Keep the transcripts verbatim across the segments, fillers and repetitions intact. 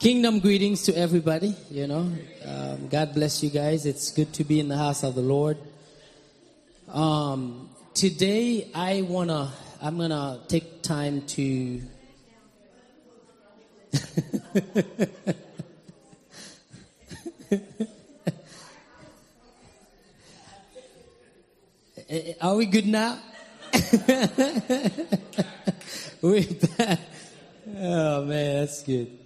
Kingdom greetings to everybody, you know. Um, God bless you guys. It's good to be in the house of the Lord. Um, today, I want to, I'm going to take time to... Are we good now? We're back. Oh, man, that's good.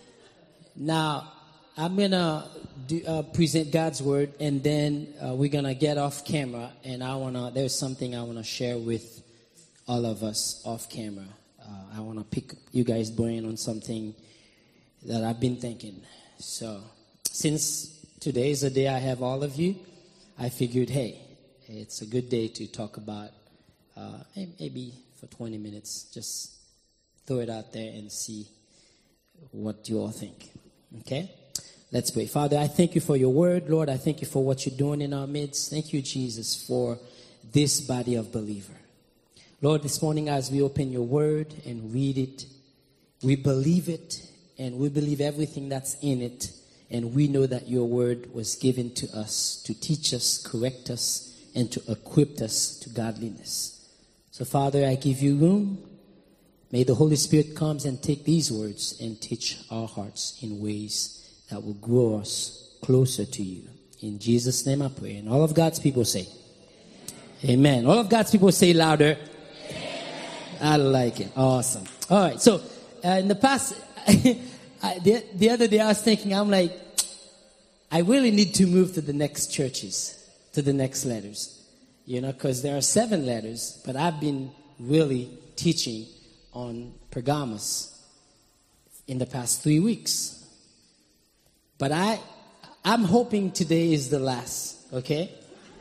Now, I'm going to uh, present God's word, and then uh, we're going to get off camera, and I want to, there's something I want to share with all of us off camera. Uh, I want to pick you guys' brain on something that I've been thinking. So, since today is the day I have all of you, I figured, hey, it's a good day to talk about, uh, maybe for twenty minutes, just throw it out there and see what you all think. Okay? Let's pray. Father, I thank you for your word. Lord, I thank you for what you're doing in our midst. Thank you, Jesus, for this body of believer. Lord, this morning as we open your word and read it, we believe it, and we believe everything that's in it, and we know that your word was given to us to teach us, correct us, and to equip us to godliness. So, Father, I give you room. May the Holy Spirit come and take these words and teach our hearts in ways that will grow us closer to you. In Jesus' name I pray. And all of God's people say, Amen. Amen. All of God's people say louder. Amen. I like it. Awesome. All right. So, uh, in the past, I, the, the other day I was thinking, I'm like, I really need to move to the next churches, to the next letters. You know, because there are seven letters, but I've been really teaching on Pergamos in the past three weeks. But I, I'm hoping today is the last, okay?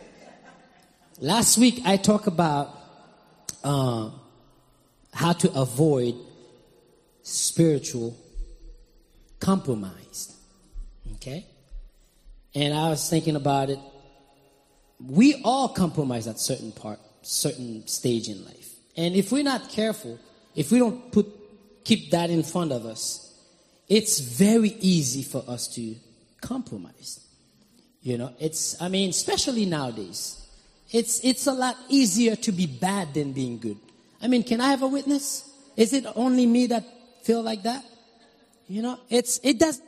Last week I talked about uh, how to avoid spiritual compromise, okay? And I was thinking about it. We all compromise at certain part, certain stage in life. And if we're not careful, if we don't put keep that in front of us, it's very easy for us to compromise. You know, it's, I mean, especially nowadays, it's it's a lot easier to be bad than being good. I mean, can I have a witness? Is it only me that feel like that? You know, it's, it does,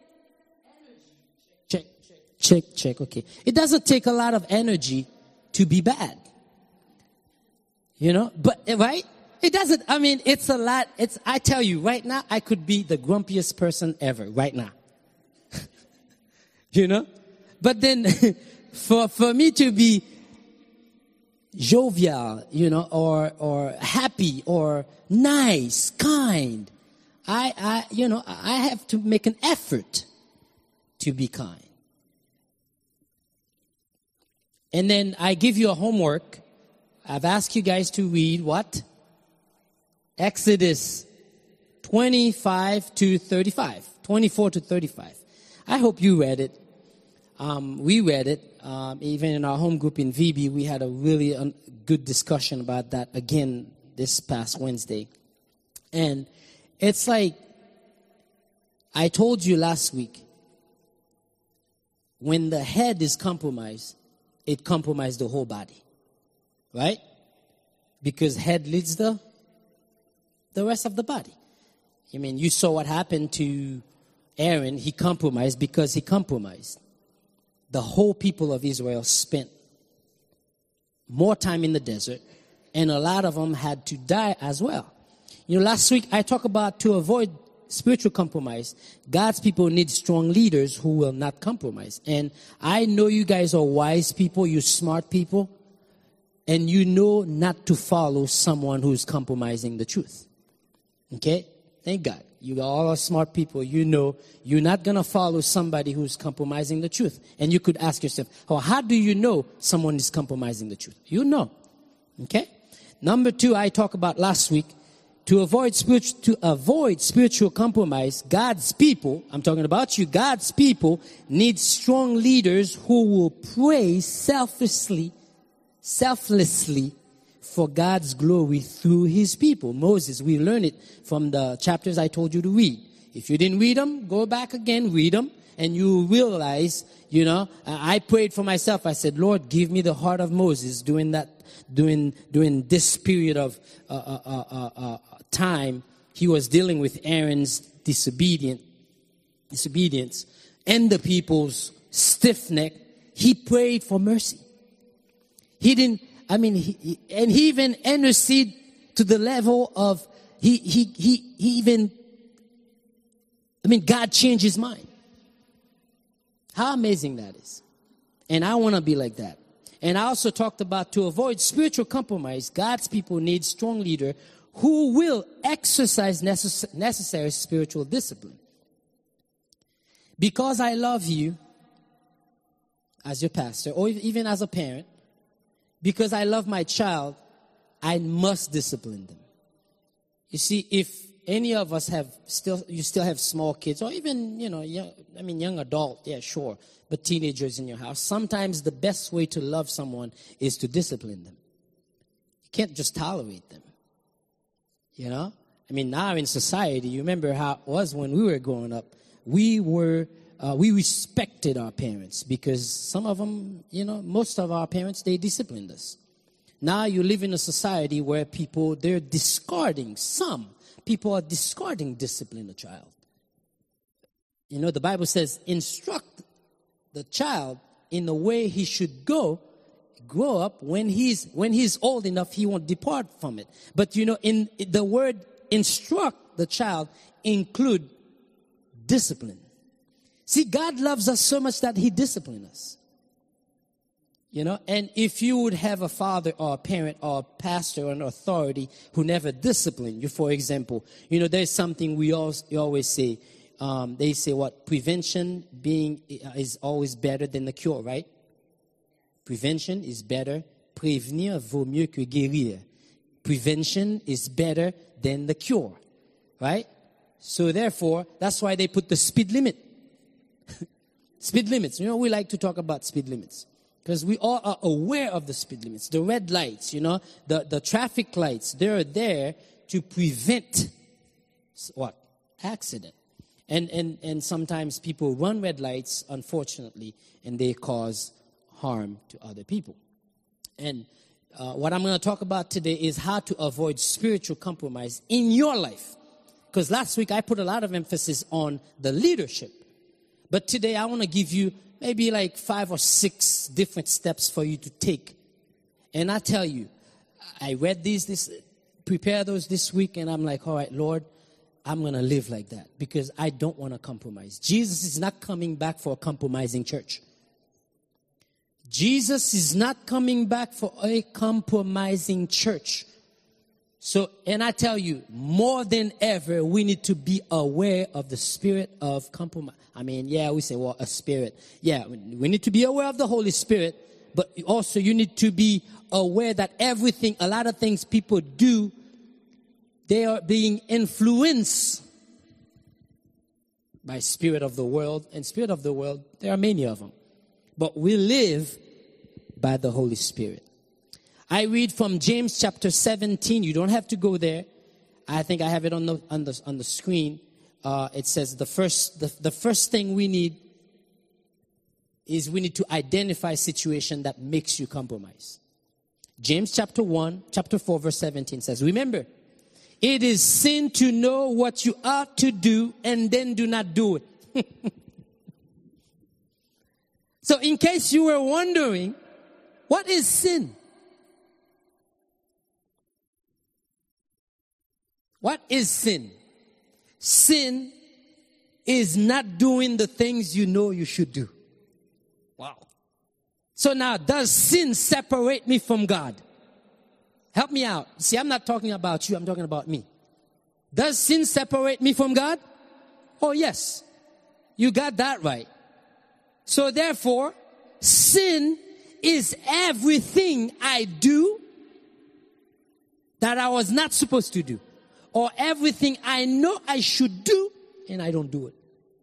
check, check, check, okay. It doesn't take a lot of energy to be bad. You know, but, right? It doesn't, I mean, it's a lot, it's, I tell you, right now, I could be the grumpiest person ever, right now. You know? But then, for, for me to be jovial, you know, or, or happy, or nice, kind, I, I, you know, I have to make an effort to be kind. And then I give you a homework. I've asked you guys to read what? Exodus twenty-five to thirty-five, twenty-four to thirty-five. I hope you read it. Um, we read it. Um, even in our home group in V B, we had a really un- good discussion about that again this past Wednesday. And it's like I told you last week, when the head is compromised, it compromises the whole body. Right? Because head leads the the rest of the body. I mean, you saw what happened to Aaron. He compromised because he compromised. The whole people of Israel spent more time in the desert, and a lot of them had to die as well. You know, last week I talked about to avoid spiritual compromise, God's people need strong leaders who will not compromise. And I know you guys are wise people, you're smart people, and you know not to follow someone who's compromising the truth. Okay? Thank God. You all are smart people. You know you're not going to follow somebody who's compromising the truth. And you could ask yourself, oh, how do you know someone is compromising the truth? You know. Okay? Number two, I talked about last week, to avoid spiritual, to avoid spiritual compromise, God's people, I'm talking about you, God's people need strong leaders who will pray selflessly, selflessly for God's glory through his people. Moses, we learn it from the chapters I told you to read. If you didn't read them, go back again, read them, and you realize, you know, I prayed for myself. I said, Lord, give me the heart of Moses during that, during, during this period of uh, uh, uh, uh, uh, time. He was dealing with Aaron's disobedient, disobedience and the people's stiff neck. He prayed for mercy. He didn't, I mean, he, he, and he even interceded to the level of, he, he, he, he even, I mean, God changed his mind. How amazing that is. And I want to be like that. And I also talked about to avoid spiritual compromise, God's people need strong leader who will exercise necess- necessary spiritual discipline. Because I love you as your pastor, or even as a parent, because I love my child, I must discipline them. You see, if any of us have still, you still have small kids, or even, you know, young, I mean, young adult, yeah, sure, but teenagers in your house, sometimes the best way to love someone is to discipline them. You can't just tolerate them. You know? I mean, now in society, you remember how it was when we were growing up. We were, uh, we respected our parents because some of them, you know, most of our parents, they disciplined us. Now you live in a society where people, they're discarding, some people are discarding discipline a child. You know, the Bible says, instruct the child in the way he should go, grow up. When he's, when he's old enough, he won't depart from it. But, you know, in the word instruct the child include discipline. See, God loves us so much that he disciplines us. You know, and if you would have a father or a parent or a pastor or an authority who never disciplined you, for example, you know, there's something we always, you always say. Um, they say what? Prevention being is always better than the cure, right? Prevention is better. Prévenir vaut mieux que guérir. Prevention is better than the cure, right? So therefore, that's why they put the speed limit. Speed limits. You know, we like to talk about speed limits. Because we all are aware of the speed limits, the red lights, you know, the, the traffic lights. They're there to prevent what? Accident. And, and, and sometimes people run red lights, unfortunately, and they cause harm to other people. And uh, what I'm going to talk about today is how to avoid spiritual compromise in your life. Because last week I put a lot of emphasis on the leadership. But today I want to give you maybe like five or six different steps for you to take. And I tell you, I read these, this, prepare those this week, and I'm like, all right, Lord, I'm going to live like that because I don't want to compromise. Jesus is not coming back for a compromising church. Jesus is not coming back for a compromising church. So, and I tell you, more than ever, we need to be aware of the spirit of compromise. I mean, yeah, we say, well, a spirit. Yeah, we need to be aware of the Holy Spirit, but also you need to be aware that everything, a lot of things people do, they are being influenced by spirit of the world. And spirit of the world, there are many of them. But we live by the Holy Spirit. I read from James chapter seventeen. You don't have to go there. I think I have it on the on the on the screen. Uh, it says the first the, the first thing we need is we need to identify a situation that makes you compromise. James chapter one, chapter four, verse seventeen says, remember, it is sin to know what you ought to do and then do not do it. So in case you were wondering, what is sin? What is sin? Sin is not doing the things you know you should do. Wow. So now, does sin separate me from God? Help me out. See, I'm not talking about you. I'm talking about me. Does sin separate me from God? Oh, yes. You got that right. So therefore, sin is everything I do that I was not supposed to do. Or everything I know I should do, and I don't do it.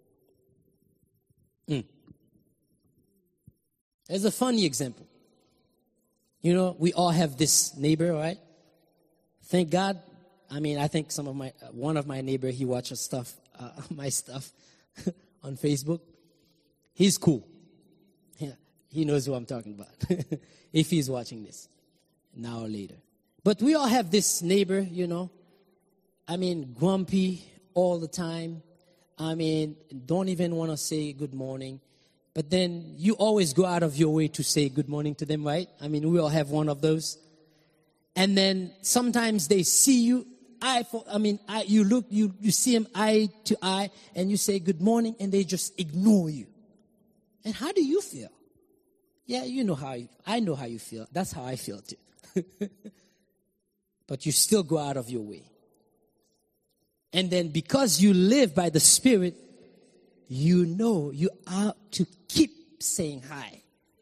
Mm. There's a funny example. You know, we all have this neighbor, right? Thank God. I mean, I think some of my, one of my neighbor, he watches stuff uh, my stuff on Facebook. He's cool. Yeah, he knows who I'm talking about. If he's watching this now or later. But we all have this neighbor, you know. I mean, grumpy all the time. I mean, don't even want to say good morning. But then you always go out of your way to say good morning to them, right? I mean, we all have one of those. And then sometimes they see you, eye for, I mean, I, you look, you, you see them eye to eye, and you say good morning, and they just ignore you. And how do you feel? Yeah, you know how, you, I know how you feel. That's how I feel too. But you still go out of your way. And then because you live by the Spirit, you know you ought to keep saying hi.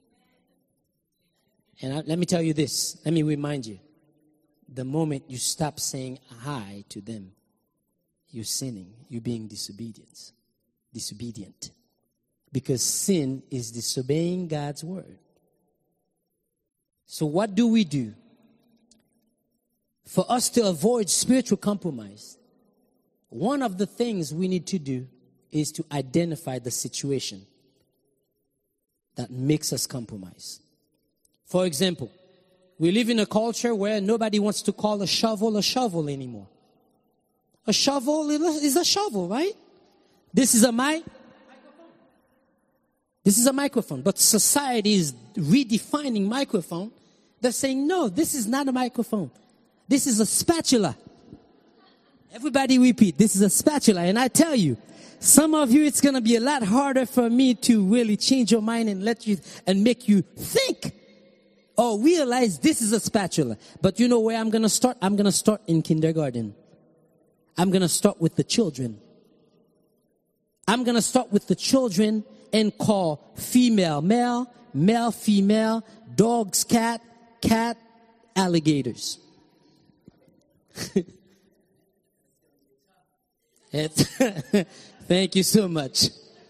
And I, let me tell you this. Let me remind you. The moment you stop saying hi to them, you're sinning. You're being disobedient. Disobedient. Because sin is disobeying God's word. So what do we do? For us to avoid spiritual compromise, one of the things we need to do is to identify the situation that makes us compromise. For example, we live in a culture where nobody wants to call a shovel a shovel anymore. A shovel is a shovel, right? This is a mic. This is a microphone. But society is redefining microphone. They're saying, no, this is not a microphone. This is a spatula. Everybody repeat, this is a spatula. And I tell you, some of you, it's going to be a lot harder for me to really change your mind and let you, and make you think or realize this is a spatula. But you know where I'm going to start? I'm going to start in kindergarten. I'm going to start with the children. I'm going to start with the children and call female, male, male, female, dogs, cat, cat, alligators. Thank you so much.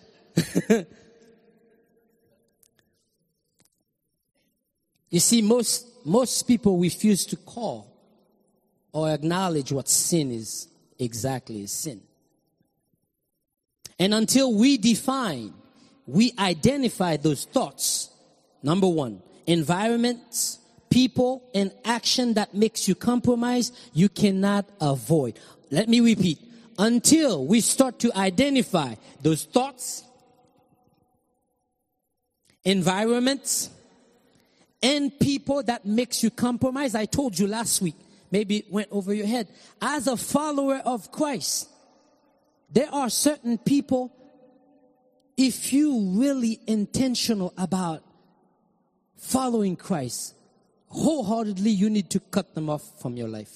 You see, most most people refuse to call or acknowledge what sin is exactly is sin. And until we define, we identify those thoughts. Number one, environments, people, and action that makes you compromise, you cannot avoid. Let me repeat. Until we start to identify those thoughts, environments, and people that makes you compromise. I told you last week, maybe it went over your head. As a follower of Christ, there are certain people, if you really intentional about following Christ, wholeheartedly, you need to cut them off from your life.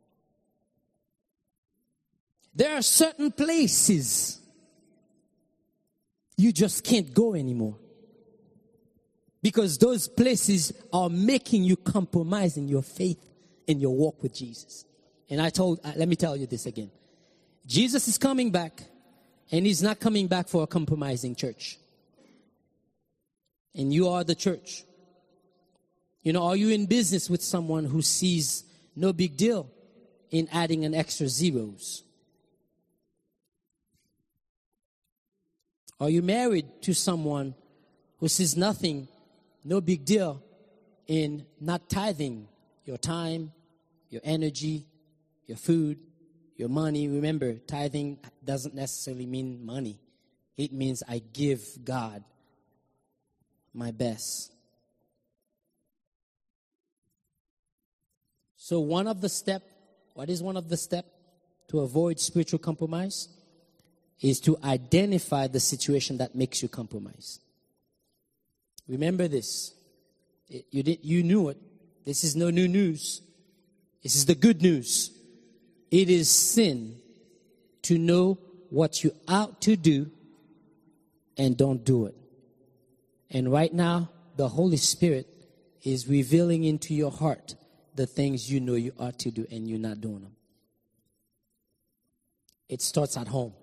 There are certain places you just can't go anymore. Because those places are making you compromise in your faith in your walk with Jesus. And I told, let me tell you this again. Jesus is coming back, and he's not coming back for a compromising church. And you are the church. You know, are you in business with someone who sees no big deal in adding an extra zeros? Are you married to someone who sees nothing, no big deal, in not tithing your time, your energy, your food, your money? Remember, tithing doesn't necessarily mean money. It means I give God my best. So one of the step, what is one of the step to avoid spiritual compromise? Is to identify the situation that makes you compromise. Remember this. It, you, did, you knew it. This is no new news. This is the good news. It is sin to know what you ought to do and don't do it. And right now, the Holy Spirit is revealing into your heart the things you know you ought to do and you're not doing them. It starts at home.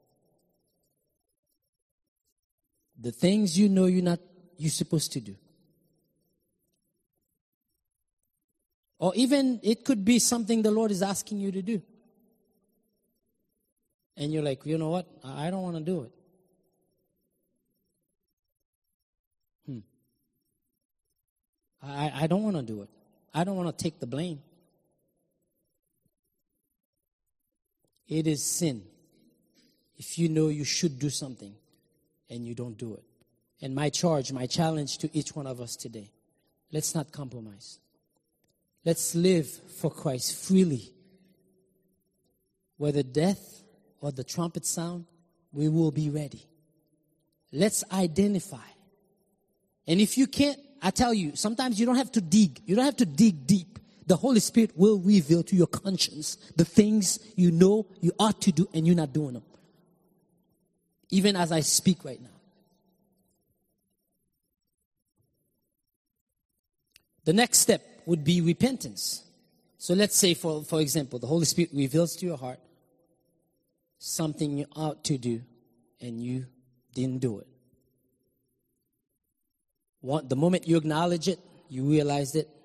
The things you know you're not you're supposed to do. Or even it could be something the Lord is asking you to do. And you're like, you know what? I don't want to do it. Hmm. I, I don't want to do it. I don't want to take the blame. It is sin if you know you should do something and you don't do it. And my charge, my challenge to each one of us today, let's not compromise. Let's live for Christ freely. Whether death or the trumpet sound, we will be ready. Let's identify. And if you can't, I tell you, sometimes you don't have to dig. You don't have to dig deep. The Holy Spirit will reveal to your conscience the things you know you ought to do and you're not doing them. Even as I speak right now. The next step would be repentance. So let's say, for, for example, the Holy Spirit reveals to your heart something you ought to do and you didn't do it. One, the moment you acknowledge it, you realize it,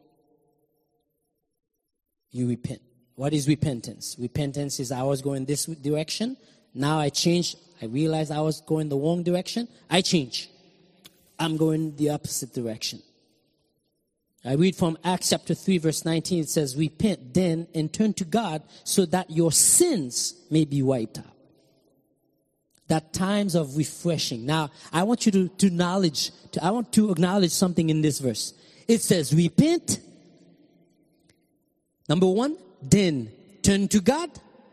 you repent. What is repentance? Repentance is I was going this direction. Now I changed. I realized I was going the wrong direction. I change. I'm going the opposite direction. I read from Acts chapter three, verse nineteen. It says, repent then and turn to God so that your sins may be wiped out. That times of refreshing. Now, I want you to, to acknowledge, to, I want to acknowledge something in this verse. It says, repent. Number one, then turn to God.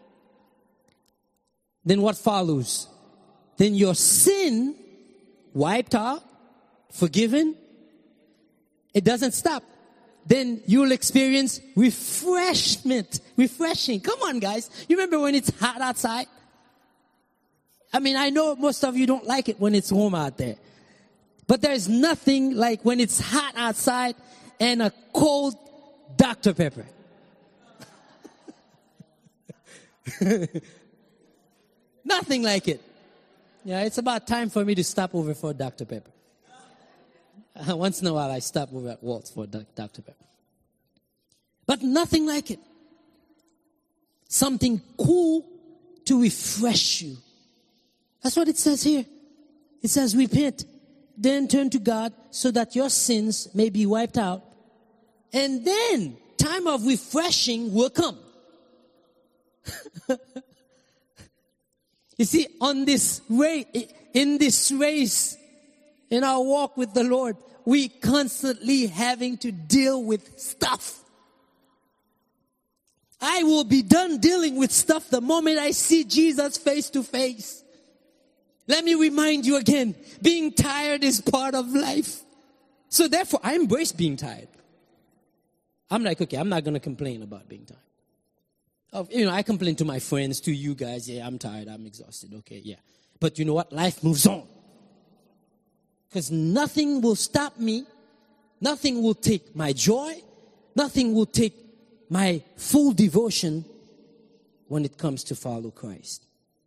Then what follows? Then your sin wiped out, forgiven. It doesn't stop. Then you'll experience refreshment. Refreshing. Come on, guys. You remember when it's hot outside? I mean, I know most of you don't like it when it's warm out there. But there's nothing like when it's hot outside and a cold Doctor Pepper. Nothing like it. Yeah, it's about time for me to stop over for Doctor Pepper. Once in a while, I stop over at Walt's for Doctor Pepper. But nothing like it. Something cool to refresh you. That's what it says here. It says, repent, then turn to God so that your sins may be wiped out. And then time of refreshing will come. You see, on this race, in this race, in our walk with the Lord, we constantly having to deal with stuff. I will be done dealing with stuff the moment I see Jesus face to face. Let me remind you again, being tired is part of life. So therefore, I embrace being tired. I'm like, okay, I'm not going to complain about being tired. Oh, you know, I complain to my friends, to you guys, yeah, I'm tired, I'm exhausted, okay, yeah. But you know what? Life moves on. Because nothing will stop me. Nothing will take my joy. Nothing will take my full devotion when it comes to follow Christ.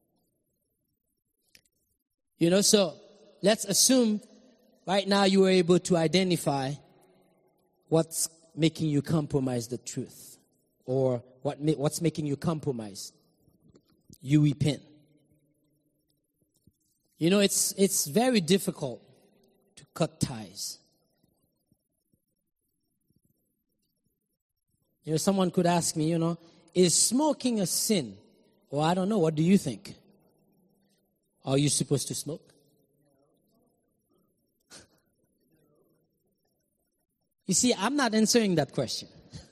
You know, so let's assume right now you were able to identify what's making you compromise the truth, or what ma- what's making you compromise. You repent. You know, it's it's very difficult to cut ties. You know, someone could ask me, you know, is smoking a sin? Well, I don't know. What do you think? Are you supposed to smoke? You see, I'm not answering that question.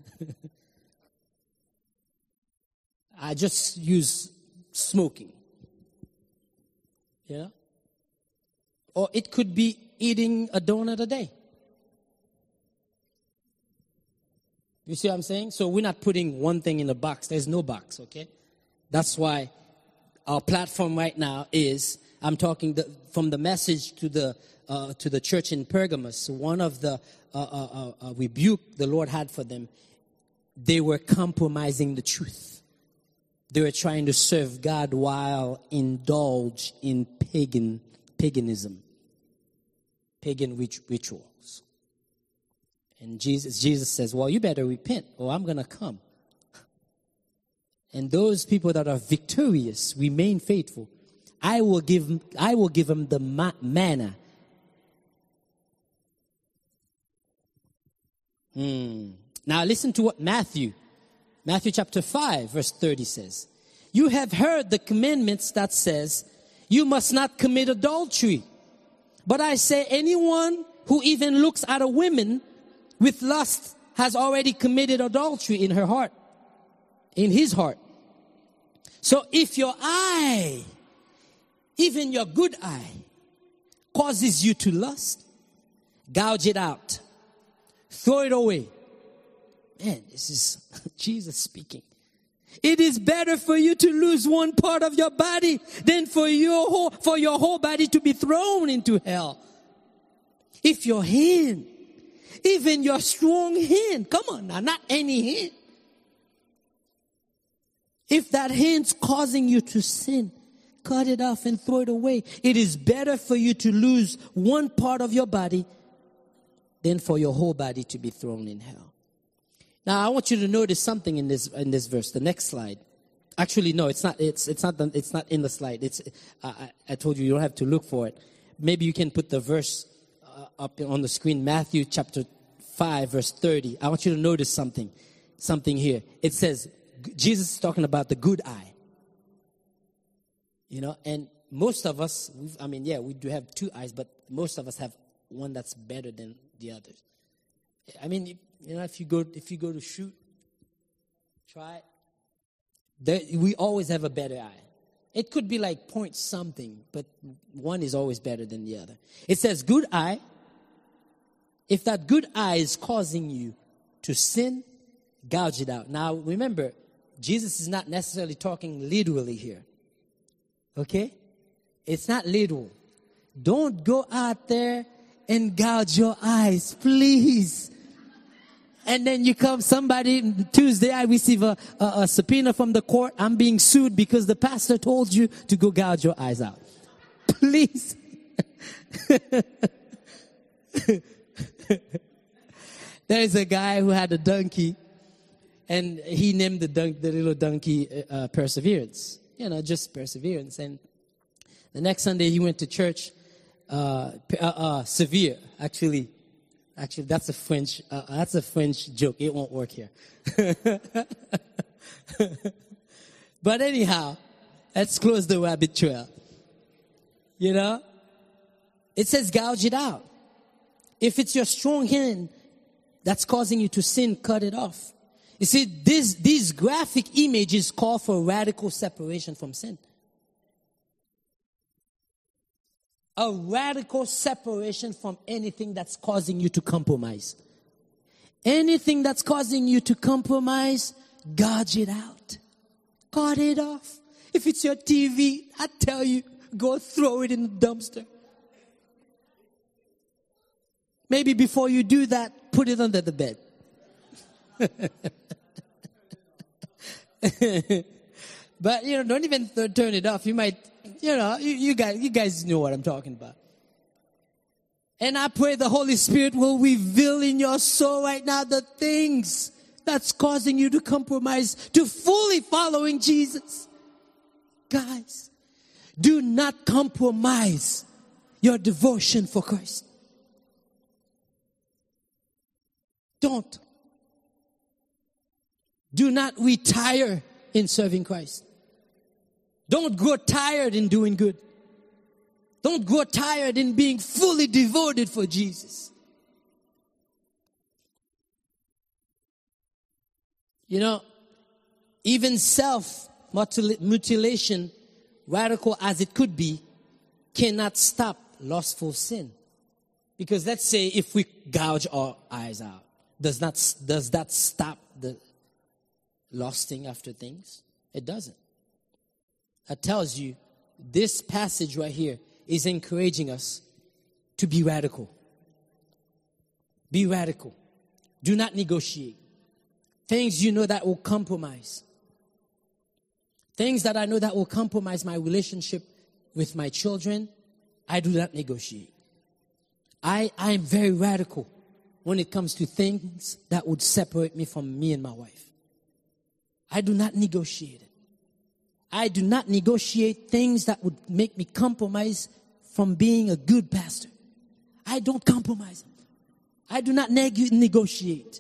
I just use smoking. You know? Or it could be eating a donut a day. You see what I'm saying? So we're not putting one thing in a box. There's no box, okay? That's why our platform right now is, I'm talking the, from the message to the uh, to the church in Pergamos. One of the uh, uh, uh, rebuke the Lord had for them, they were compromising the truth. They were trying to serve God while indulge in pagan paganism, pagan rit- rituals. And Jesus, Jesus says, well, you better repent or I'm going to come. And those people that are victorious, remain faithful, I will give, I will give them the ma- manna. Hmm. Now listen to what Matthew, Matthew chapter five, verse thirty says. You have heard the commandments that says, you must not commit adultery. But I say anyone who even looks at a woman with lust has already committed adultery in her heart, in his heart. So if your eye, even your good eye, causes you to lust, gouge it out. Throw it away. Man, this is Jesus speaking. It is better for you to lose one part of your body than for your whole, for your whole body to be thrown into hell. If your hand, even your strong hand, come on now, not any hand. If that hand's causing you to sin, cut it off and throw it away. It is better for you to lose one part of your body than for your whole body to be thrown in hell. Now, I want you to notice something in this in this verse. The next slide. Actually, no, it's not. It's it's not. The, it's not in the slide. It's. Uh, I, I told you you don't have to look for it. Maybe you can put the verse uh, up on the screen. Matthew chapter five, verse thirty. I want you to notice something. Something here. It says Jesus is talking about the good eye. You know, and most of us. We've, I mean, yeah, we do have two eyes, but most of us have one that's better than the others. I mean, you, you know, if you go if you go to shoot, try it. There, we always have a better eye. It could be like point something, but one is always better than the other. It says good eye. If that good eye is causing you to sin, gouge it out. Now, remember, Jesus is not necessarily talking literally here. Okay? It's not literal. Don't go out there and gouge your eyes, please. And then you come, somebody, Tuesday I receive a, a, a subpoena from the court. I'm being sued because the pastor told you to go gouge your eyes out. Please. There is a guy who had a donkey, and he named the, dun- the little donkey uh, Perseverance. You know, just Perseverance. And the next Sunday he went to church, uh, uh, uh, Severe, actually. Actually, that's a French, uh, that's a French joke. It won't work here. But anyhow, let's close the rabbit trail. You know? It says gouge it out. If it's your strong hand that's causing you to sin, cut it off. You see, this, these graphic images call for radical separation from sin. A radical separation from anything that's causing you to compromise. Anything that's causing you to compromise, gouge it out. Cut it off. If it's your T V, I tell you, go throw it in the dumpster. Maybe before you do that, put it under the bed. But, you know, don't even th- turn it off. You might, you know, you, you guys, you guys know what I'm talking about. And I pray the Holy Spirit will reveal in your soul right now the things that's causing you to compromise to fully following Jesus. Guys, do not compromise your devotion for Christ. Don't. Do not retire in serving Christ. Don't grow tired in doing good. Don't grow tired in being fully devoted for Jesus. You know, even self-mutilation, radical as it could be, cannot stop lustful sin. Because let's say if we gouge our eyes out, does not does that stop the lusting after things? It doesn't. That tells you this passage right here is encouraging us to be radical. Be radical. Do not negotiate. Things you know that will compromise. Things that I know that will compromise my relationship with my children, I do not negotiate. I, I am very radical when it comes to things that would separate me from me and my wife. I do not negotiate it. I do not negotiate things that would make me compromise from being a good pastor. I don't compromise. I do not neg- negotiate.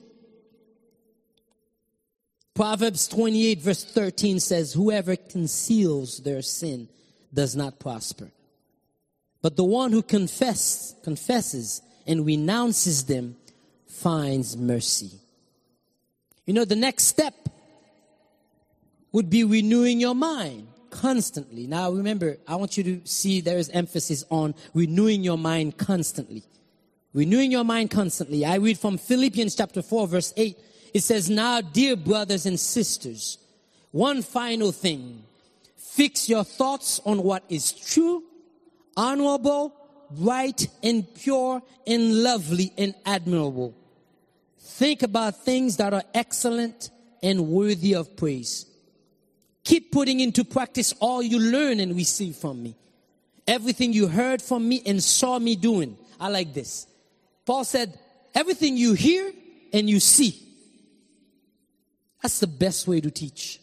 Proverbs twenty-eight verse thirteen says, whoever conceals their sin does not prosper. But the one who confess, confesses and renounces them finds mercy. You know, the next step would be renewing your mind constantly. Now remember, I want you to see there is emphasis on renewing your mind constantly. Renewing your mind constantly. I read from Philippians chapter four verse eight. It says, now dear brothers and sisters, one final thing. Fix your thoughts on what is true, honorable, right, and pure, and lovely, and admirable. Think about things that are excellent and worthy of praise. Keep putting into practice all you learn and receive from me. Everything you heard from me and saw me doing. I like this. Paul said, everything you hear and you see. That's the best way to teach.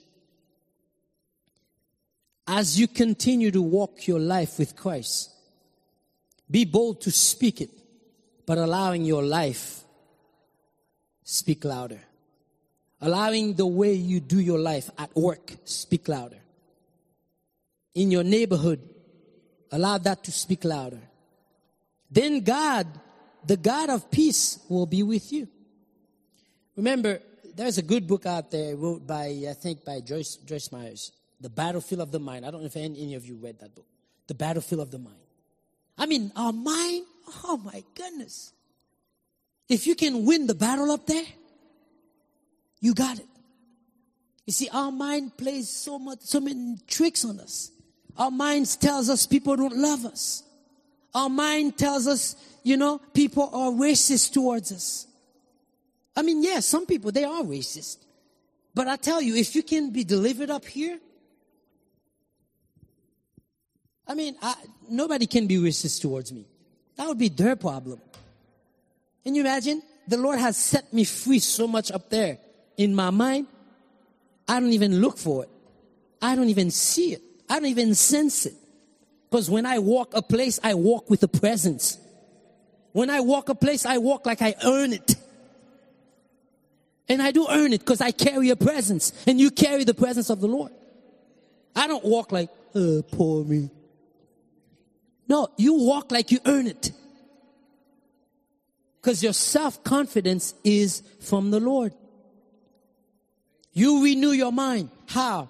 As you continue to walk your life with Christ, be bold to speak it, but allowing your life speak louder. Allowing the way you do your life at work speak louder. In your neighborhood, allow that to speak louder. Then God, the God of peace, will be with you. Remember, there's a good book out there wrote by, I think, by Joyce, Joyce Myers. The Battlefield of the Mind. I don't know if any, any of you read that book. The Battlefield of the Mind. I mean, our mind, oh my goodness. If you can win the battle up there, you got it. You see, our mind plays so much, so many tricks on us. Our mind tells us people don't love us. Our mind tells us, you know, people are racist towards us. I mean, yes, yeah, some people, they are racist. But I tell you, if you can be delivered up here, I mean, I, nobody can be racist towards me. That would be their problem. Can you imagine? The Lord has set me free so much up there in my mind. I don't even look for it. I don't even see it. I don't even sense it. Because when I walk a place, I walk with a presence. When I walk a place, I walk like I earn it. And I do earn it because I carry a presence. And you carry the presence of the Lord. I don't walk like, oh, poor me. No, you walk like you earn it. Because your self-confidence is from the Lord. You renew your mind. How?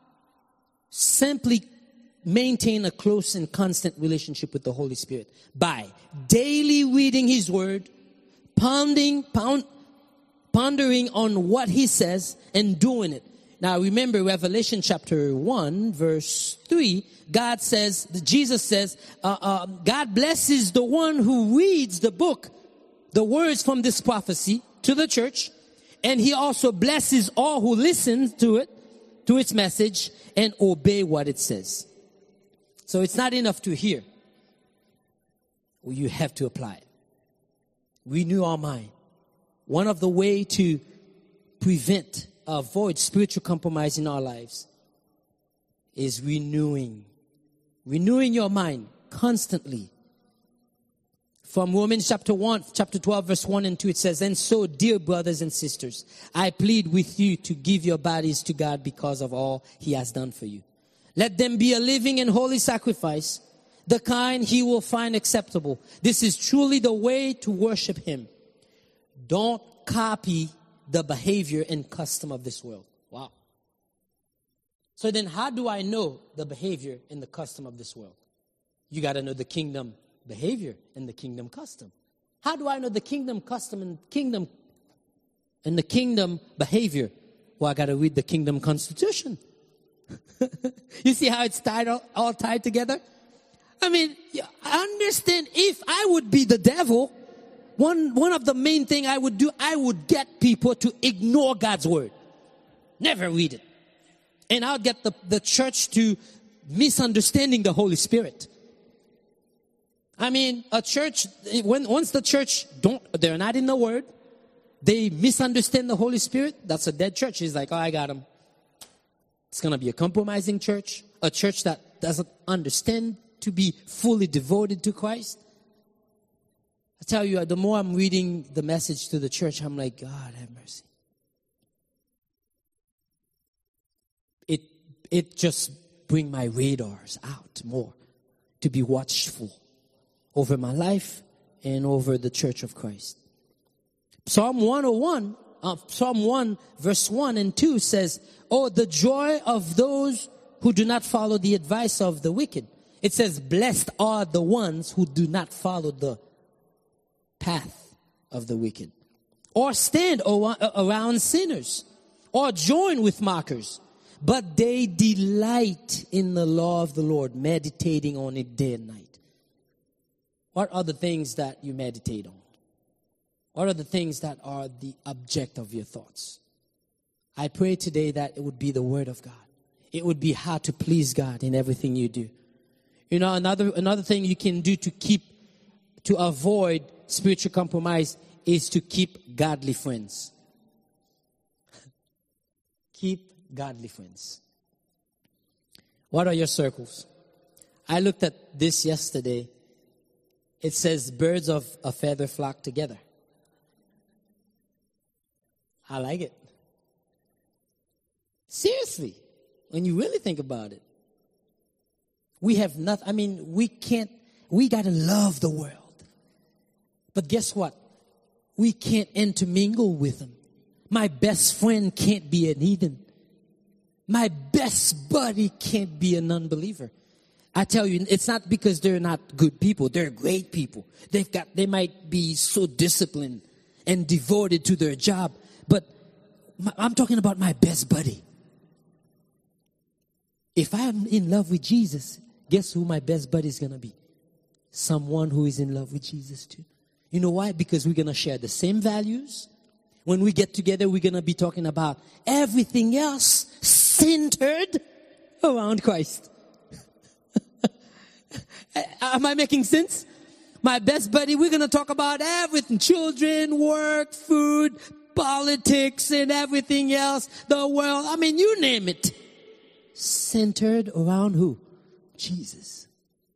Simply maintain a close and constant relationship with the Holy Spirit. By daily reading His Word, pounding, pound, pondering on what He says and doing it. Now remember Revelation chapter one verse three, God says, Jesus says, uh, uh, God blesses the one who reads the book, the words from this prophecy to the church, and He also blesses all who listen to it, to its message, and obey what it says. So it's not enough to hear. Well, you have to apply it. Renew our mind. One of the way to prevent, avoid spiritual compromise in our lives is renewing. Renewing your mind constantly. From Romans chapter one, chapter twelve, verse one and two, it says, and so, dear brothers and sisters, I plead with you to give your bodies to God because of all He has done for you. Let them be a living and holy sacrifice, the kind He will find acceptable. This is truly the way to worship Him. Don't copy the behavior and custom of this world. Wow. So then how do I know the behavior and the custom of this world? You got to know the kingdom behavior and the kingdom custom. How do I know the kingdom custom and kingdom and the kingdom behavior? Well, I got to read the kingdom constitution. You see how it's tied all, all tied together? I mean, I understand if I would be the devil, One, one of the main thing I would do, I would get people to ignore God's word. Never read it. And I'll get the, the church to misunderstanding the Holy Spirit. I mean, a church, when once the church don't, they're not in the word, they misunderstand the Holy Spirit, that's a dead church. He's like, oh, I got him. It's going to be a compromising church, a church that doesn't understand to be fully devoted to Christ. I tell you, the more I'm reading the message to the church, I'm like, God, have mercy. It it just bring my radars out more to be watchful over my life and over the church of Christ. Psalm one oh one, uh, Psalm one, verse one and two says, oh, the joy of those who do not follow the advice of the wicked. It says, blessed are the ones who do not follow the path of the wicked, or stand around sinners, or join with mockers, but they delight in the law of the Lord, meditating on it day and night. What are the things that you meditate on? What are the things that are the object of your thoughts? I pray today that it would be the Word of God. It would be how to please God in everything you do. You know, another another thing you can do to keep, to avoid spiritual compromise is to keep godly friends. Keep godly friends. What are your circles? I looked at this yesterday. It says birds of a feather flock together. I like it. Seriously, when you really think about it. We have nothing, I mean, we can't, we got to love the world. But guess what? We can't intermingle with them. My best friend can't be an heathen. My best buddy can't be an unbeliever. I tell you, it's not because they're not good people. They're great people. They've got, they might be so disciplined and devoted to their job. But my, I'm talking about my best buddy. If I'm in love with Jesus, guess who my best buddy is going to be? Someone who is in love with Jesus too. You know why? Because we're going to share the same values. When we get together, we're going to be talking about everything else centered around Christ. Am I making sense? My best buddy, we're going to talk about everything. Children, work, food, politics, and everything else. The world. I mean, you name it. Centered around who? Jesus.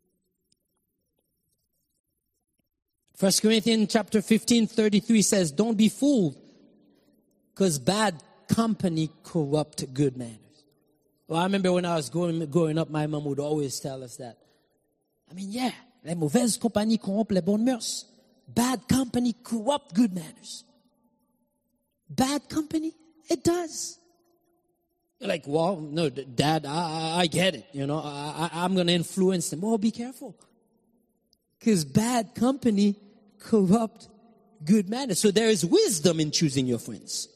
First Corinthians chapter fifteen, thirty-three says, don't be fooled, because bad company corrupt good manners. Well, I remember when I was growing, growing up, my mom would always tell us that. I mean, yeah, les mauvaises compagnies corrompent les bonnes mœurs. Bad company corrupt good manners. Bad company, it does. You're like, well, no, Dad, I, I get it. You know, I, I, I'm going to influence them. Well, be careful. Because bad company corrupt good manners. So there is wisdom in choosing your friends.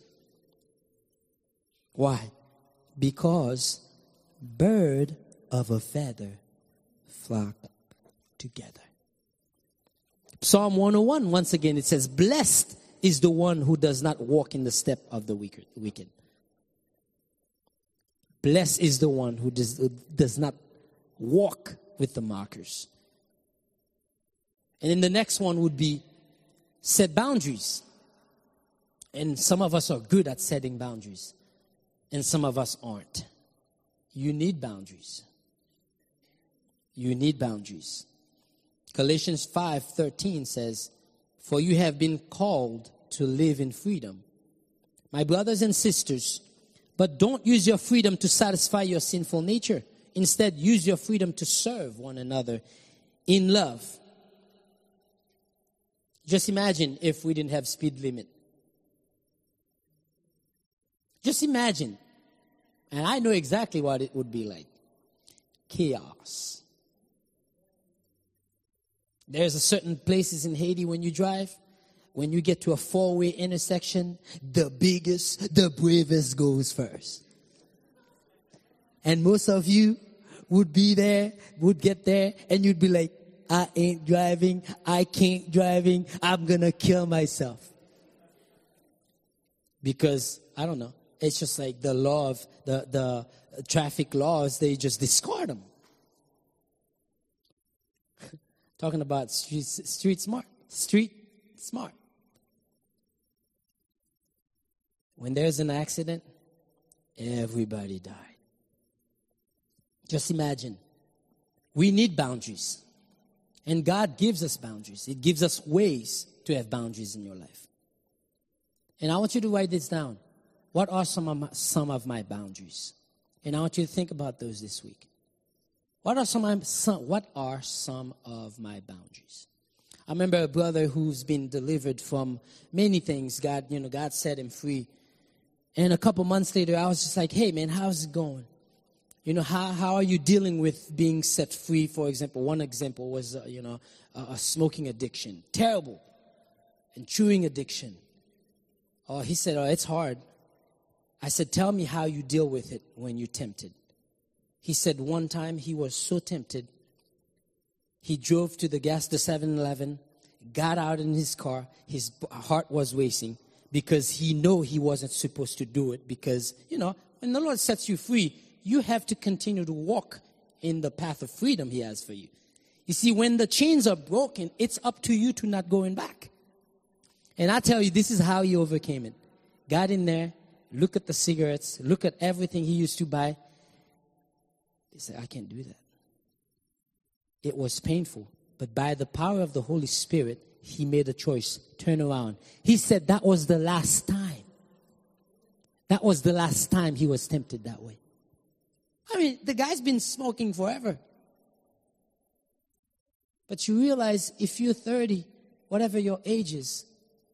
Why? Because bird of a feather flock together. Psalm one oh one, once again, it says, blessed is the one who does not walk in the step of the wicked. Blessed is the one who does, who does not walk with the mockers. And then the next one would be set boundaries. And some of us are good at setting boundaries. And some of us aren't. You need boundaries. You need boundaries. Galatians five thirteen says, for you have been called to live in freedom. My brothers and sisters, but don't use your freedom to satisfy your sinful nature. Instead, use your freedom to serve one another in love. Just imagine if we didn't have speed limit. Just imagine. And I know exactly what it would be like. Chaos. There's a certain places in Haiti when you drive, when you get to a four-way intersection, the biggest, the bravest goes first. And most of you would be there, would get there, and you'd be like, I ain't driving, I can't driving, I'm gonna kill myself. Because, I don't know, it's just like the law of, the, the traffic laws, they just discard them. Talking about street, street smart, street smart. When there's an accident, everybody died. Just imagine. We need boundaries. And God gives us boundaries. It gives us ways to have boundaries in your life. And I want you to write this down. What are some of my, some of my boundaries? And I want you to think about those this week. What are some, some what are some of my boundaries? I remember a brother who's been delivered from many things. God, you know, God set him free. And a couple months later, I was just like, hey, man, how's it going? You know, how how are you dealing with being set free? For example, one example was, uh, you know, a, a smoking addiction. Terrible. And chewing addiction. Oh, he said, oh, it's hard. I said, tell me how you deal with it when you're tempted. He said one time he was so tempted, he drove to the gas, the seven eleven, got out in his car. His heart was racing because he knew he wasn't supposed to do it because, you know, when the Lord sets you free, you have to continue to walk in the path of freedom he has for you. You see, when the chains are broken, it's up to you to not going back. And I tell you, this is how he overcame it. Got in there, look at the cigarettes, look at everything he used to buy. He said, I can't do that. It was painful. But by the power of the Holy Spirit, he made a choice, turn around. He said that was the last time. That was the last time he was tempted that way. I mean, the guy's been smoking forever. But you realize if you're thirty, whatever your age is,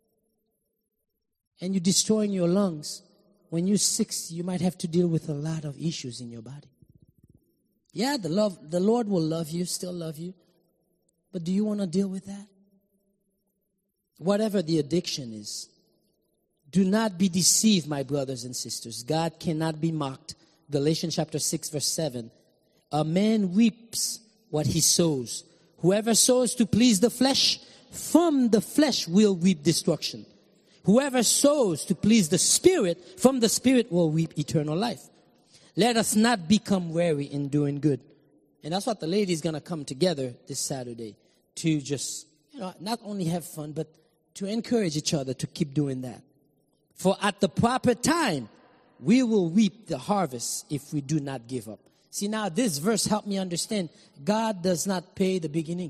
and you're destroying your lungs, when you're sixty, you might have to deal with a lot of issues in your body. Yeah, the love, the Lord will love you, still love you. But do you want to deal with that? Whatever the addiction is, do not be deceived, my brothers and sisters. God cannot be mocked. Galatians chapter six, verse seven. A man reaps what he sows. Whoever sows to please the flesh, from the flesh will reap destruction. Whoever sows to please the Spirit, from the Spirit will reap eternal life. Let us not become weary in doing good. And that's what the ladies going to come together this Saturday to just, you know, not only have fun, but to encourage each other to keep doing that. For at the proper time, we will reap the harvest if we do not give up. See, now this verse helped me understand God does not pay the beginning.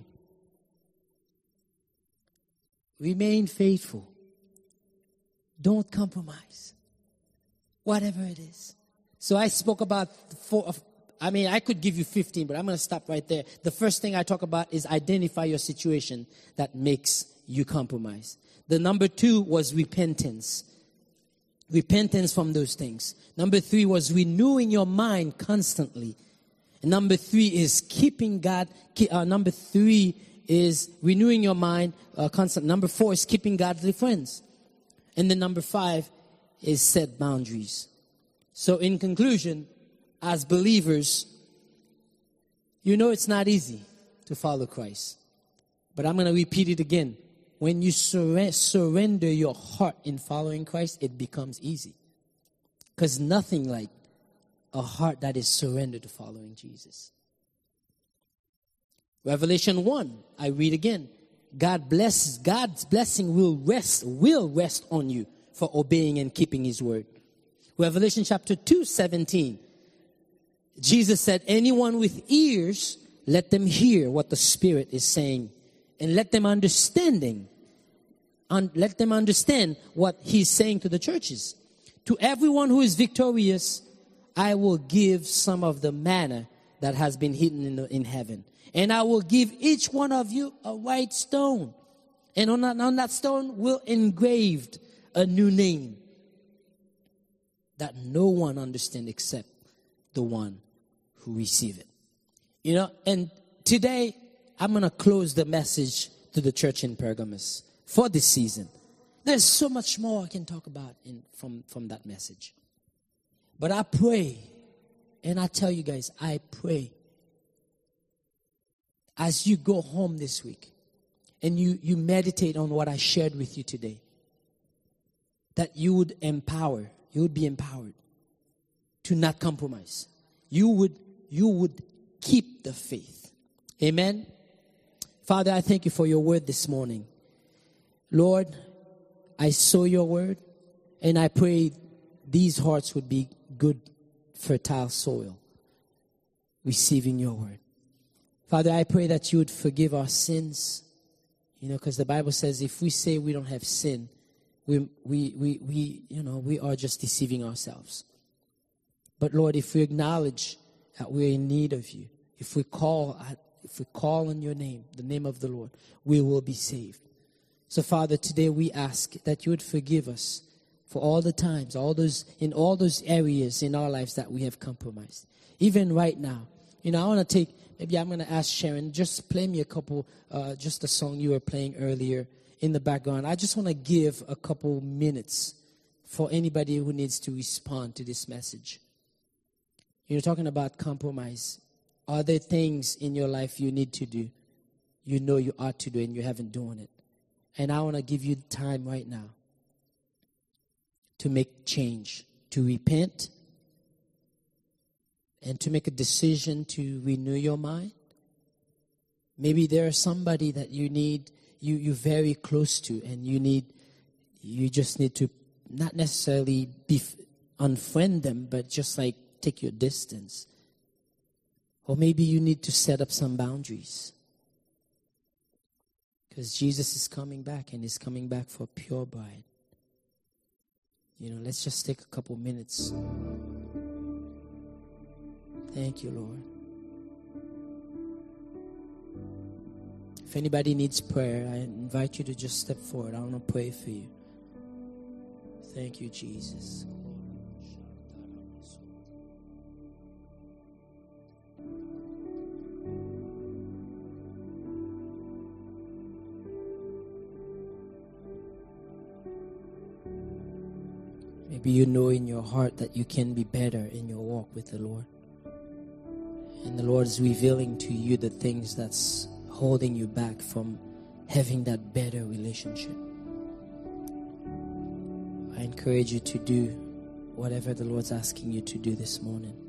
Remain faithful. Don't compromise. Whatever it is. So I spoke about four, I mean, I could give you fifteen, but I'm going to stop right there. The first thing I talk about is identify your situation that makes you compromise. The number two was repentance. Repentance from those things. Number three was renewing your mind constantly. And number three is keeping God. Uh, number three is renewing your mind uh, constant. Number four is keeping godly friends. And then number five is set boundaries. So in conclusion, as believers, you know it's not easy to follow Christ. But I'm going to repeat it again. When you sur- surrender your heart in following Christ, it becomes easy. Because nothing like a heart that is surrendered to following Jesus. Revelation one, I read again. God blesses, God's blessing will rest, will rest on you for obeying and keeping his word. Revelation chapter two, seventeen. Jesus said, anyone with ears, let them hear what the Spirit is saying. And let them understanding, un, let them understand what he's saying to the churches. To everyone who is victorious, I will give some of the manna that has been hidden in, the, in heaven. And I will give each one of you a white stone. And on that, on that stone will engraved a new name that no one understands except the one who receive it. You know, and today I'm going to close the message to the church in Pergamos for this season. There's so much more I can talk about in, from, from that message. But I pray, and I tell you guys, I pray as you go home this week and you, you meditate on what I shared with you today, that you would empower, you would be empowered to not compromise. You would, you would keep the faith. Amen. Father, I thank you for your word this morning. Lord, I sow your word, and I pray these hearts would be good, fertile soil. receiving your word. Father, I pray that you would forgive our sins. You know, because the Bible says if we say we don't have sin, we, we, we, we, you know, we are just deceiving ourselves. But Lord, if we acknowledge that we're in need of you, if we call, if we call on your name, the name of the Lord, we will be saved. So Father, today we ask that you would forgive us for all the times, all those, in all those areas in our lives that we have compromised. Even right now. You know, I want to take, maybe I'm going to ask Sharon, just play me a couple, uh, just the song you were playing earlier in the background. I just want to give a couple minutes for anybody who needs to respond to this message. You're talking about compromise. Are there things in your life you need to do, you know you ought to do, and you haven't done it? And I want to give you time right now to make change, to repent, and to make a decision to renew your mind. Maybe there is somebody that you need, you, you're very close to, and you need, you just need to not necessarily be unfriend them, but just like take your distance. Or maybe you need to set up some boundaries. Because Jesus is coming back, and he's coming back for a pure bride. You know, let's just take a couple minutes. Thank you, Lord. If anybody needs prayer, I invite you to just step forward. I want to pray for you. Thank you, Jesus. Maybe you know in your heart that you can be better in your walk with the Lord. And the Lord is revealing to you the things that's holding you back from having that better relationship. I encourage you to do whatever the Lord's asking you to do this morning.